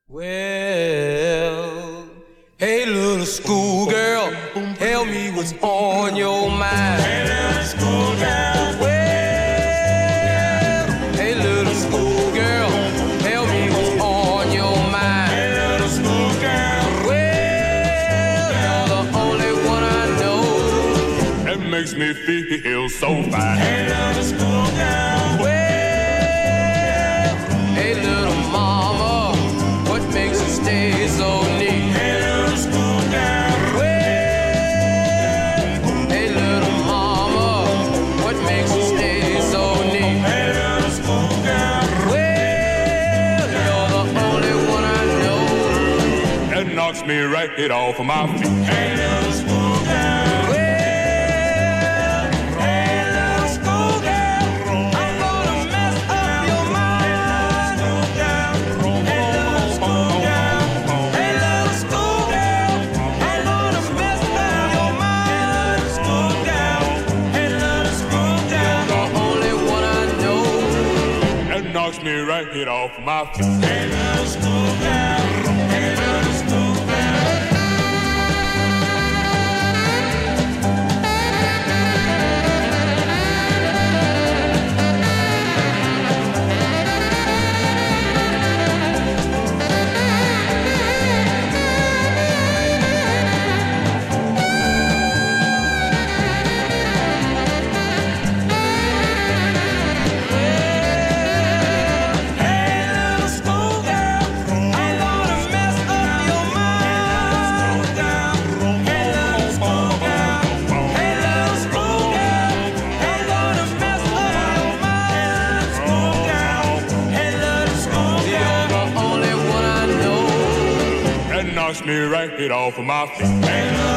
Well, hey little schoolgirl, tell me what's on your mind. Hey little schoolgirl. Well, hey little schoolgirl, tell me what's on your mind. Hey little schoolgirl. Well, you're the only one I know that makes me feel so fine. Hey little schoolgirl. Well, hey little mama, what makes you stay so neat? Hey little schoolgirl. Well, hey little mama, what makes you stay so neat? Hey little schoolgirl. Well, you're the only one I know that knocks me right off of my feet. Hey little schoolgirl. Knocks me right off my feet. Hey little schoolgirl, hey little knocks me right off of my feet.